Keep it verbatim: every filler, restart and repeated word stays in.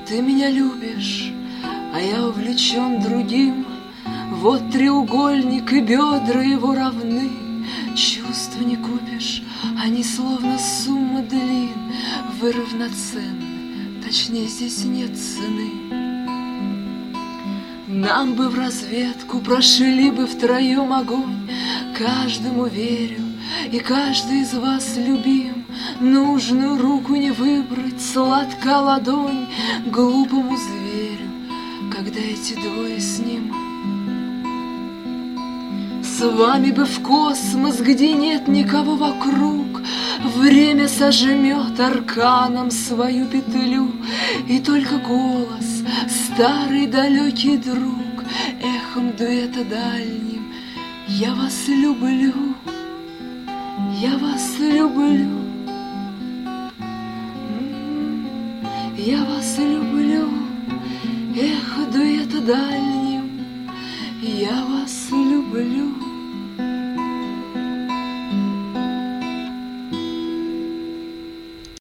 Ты меня любишь, а я увлечен другим. Вот треугольник, и бедра его равны. Чувства не купишь, они словно сумма длин. Вы равноценны, точнее здесь нет цены. Нам бы в разведку, прошли бы втроем огонь. Каждому верю, и каждый из вас любим. Нужную руку не выбрать, сладка ладонь глупому зверю, когда эти двое с ним. С вами бы в космос, где нет никого вокруг. Время сожмет арканом свою петлю, и только голос, старый далекий друг, эхом дуэта дальним: я вас люблю, я вас люблю, я вас люблю, эхо дуэта дальним, я вас люблю.